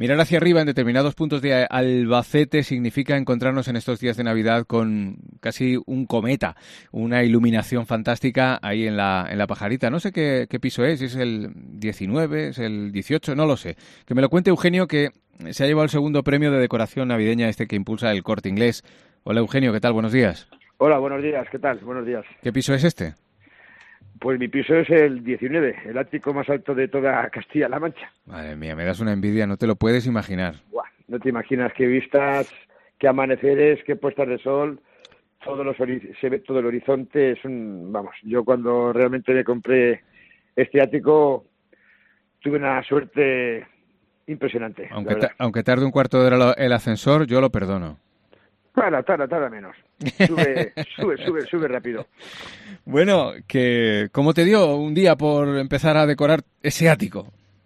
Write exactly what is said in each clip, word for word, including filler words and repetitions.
Mirar hacia arriba en determinados puntos de Albacete significa encontrarnos en estos días de Navidad con casi un cometa, una iluminación fantástica ahí en la, en la Pajarita. No sé qué, qué piso es, si es el diecinueve, es el dieciocho, no lo sé. Que me lo cuente Eugenio, que se ha llevado el segundo premio de decoración navideña este que impulsa el Corte Inglés. Hola Eugenio, ¿qué tal? Buenos días. Hola, buenos días, ¿qué tal? Buenos días. ¿Qué piso es este? Pues mi piso es el diecinueve, el ático más alto de toda Castilla-La Mancha. Madre mía, me das una envidia, no te lo puedes imaginar. Buah, no te imaginas qué vistas, qué amaneceres, qué puestas de sol, todos los se ve todo el horizonte. Es un, vamos, yo cuando realmente me compré este ático tuve una suerte impresionante. Aunque, ta aunque tarde un cuarto de hora el ascensor, yo lo perdono. Tarda, tarda, tarda menos. Sube, sube, sube, sube rápido. Bueno, que ¿cómo te dio un día por empezar a decorar ese ático?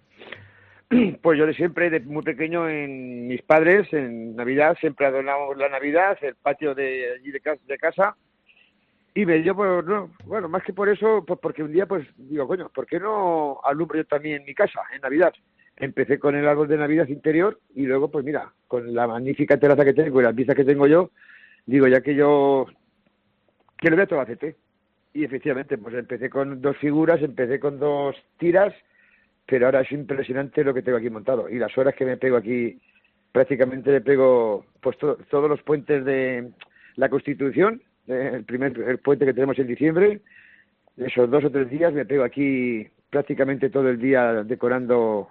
Pues yo de siempre, de muy pequeño, en mis padres, en Navidad, siempre adornamos la Navidad, el patio de allí de casa, de casa y me dio, pues, no, bueno, más que por eso, pues porque un día, pues, digo, coño, ¿por qué no alumbro yo también mi casa en Navidad? Empecé con el árbol de Navidad interior y luego, pues mira, con la magnífica terraza que tengo y las vistas que tengo yo, digo, ya que yo, que lo voy a todo Albacete. Y efectivamente, pues empecé con dos figuras, empecé con dos tiras, pero ahora es impresionante lo que tengo aquí montado. Y las horas que me pego aquí, prácticamente le pego pues to todos los puentes de la Constitución, eh, el primer el puente que tenemos en diciembre, esos dos o tres días me pego aquí prácticamente todo el día decorando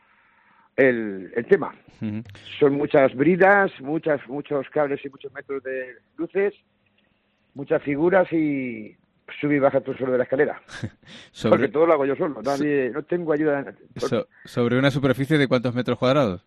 el, el tema. Uh-huh. Son muchas bridas, muchas muchos cables y muchos metros de luces, muchas figuras y sube y baja tú solo de la escalera. sobre... Porque todo lo hago yo solo, nadie, no tengo ayuda. So ¿Sobre una superficie de cuántos metros cuadrados?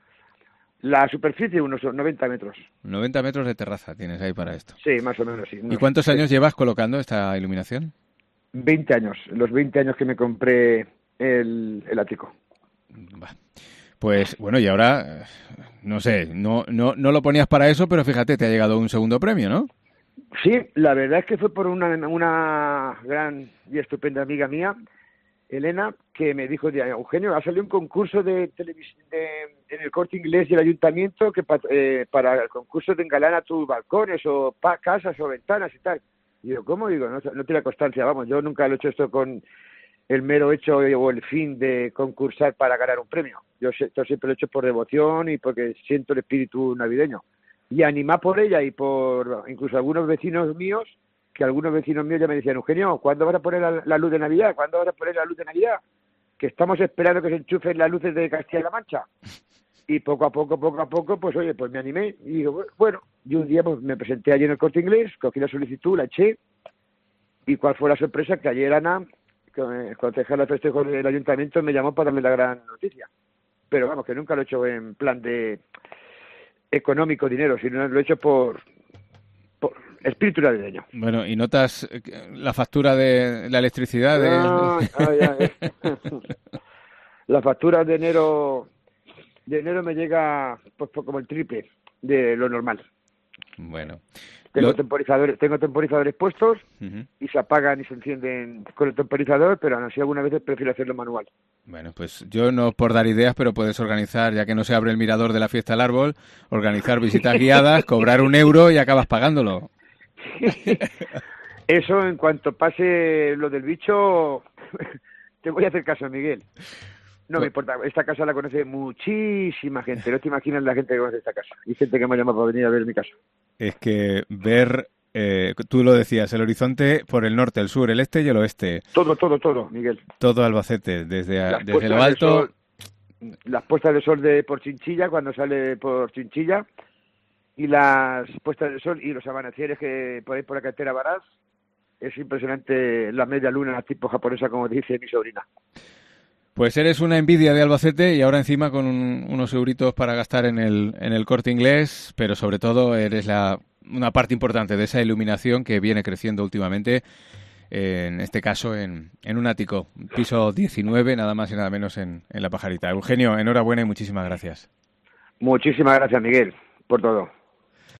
La superficie, unos noventa metros. noventa metros de terraza tienes ahí para esto. Sí, más o menos, sí. ¿Y cuántos años sí. llevas colocando esta iluminación? veinte años, los veinte años que me compré el, el ático. Bah. Pues bueno, y ahora, no sé, no, no, no lo ponías para eso, pero fíjate, te ha llegado un segundo premio, ¿no? Sí, la verdad es que fue por una, una gran y estupenda amiga mía, Elena, que me dijo, Eugenio, ha salido un concurso de televisión en el Corte Inglés y el Ayuntamiento que eh, para el concurso de engalana tus balcones o pa, casas o ventanas y tal. Y yo, ¿cómo? Digo, no, no tiene constancia, vamos, yo nunca lo he hecho esto con el mero hecho o el fin de concursar para ganar un premio. Yo esto siempre lo he hecho por devoción y porque siento el espíritu navideño. Y animar por ella y por incluso algunos vecinos míos, que algunos vecinos míos ya me decían, Eugenio, ¿cuándo vas a poner la, la luz de Navidad? ¿Cuándo vas a poner la luz de Navidad? Que estamos esperando que se enchufen las luces de Castilla-La Mancha. Y poco a poco, poco a poco, pues oye, pues me animé y digo, bueno, y un día pues me presenté allí en el Corte Inglés, cogí la solicitud, la eché, y cuál fue la sorpresa, que ayer Ana, concejala de festejos del Ayuntamiento, me llamó para darme la gran noticia. Pero vamos, que nunca lo he hecho en plan de económico, dinero, sino lo he hecho por, por espíritu navideño. Bueno, ¿y notas la factura de la electricidad? De... Ah, ah, ya, eh. La factura de enero de enero me llega pues, pues como el triple de lo normal. Bueno. Tengo lo... temporizadores, tengo temporizadores puestos uh-huh. y se apagan y se encienden con el temporizador, pero aún así algunas veces prefiero hacerlo manual. Bueno, pues yo no por dar ideas, pero puedes organizar, ya que no se abre el mirador de la fiesta del árbol, organizar visitas guiadas, cobrar un euro y acabas pagándolo. Eso, en cuanto pase lo del bicho, te voy a hacer caso, Miguel. No me importa, esta casa la conoce muchísima gente, no te imaginas la gente que conoce esta casa. Y gente que me ha llamado para venir a ver mi casa. Es que ver, eh, tú lo decías, el horizonte por el norte, el sur, el este y el oeste. Todo, todo, todo, Miguel. Todo Albacete, desde, a, desde lo alto. Sol, las puestas de sol de por Chinchilla, cuando sale por Chinchilla, y las puestas de sol y los amaneceres que por ahí por la carretera Varaz. Es impresionante la media luna tipo japonesa, como dice mi sobrina. Pues eres una envidia de Albacete y ahora encima con un, unos euritos para gastar en el, en el Corte Inglés, pero sobre todo eres la, una parte importante de esa iluminación que viene creciendo últimamente, eh, en este caso en, en un ático, piso diecinueve, nada más y nada menos en, en La Pajarita. Eugenio, enhorabuena y muchísimas gracias. Muchísimas gracias, Miguel, por todo.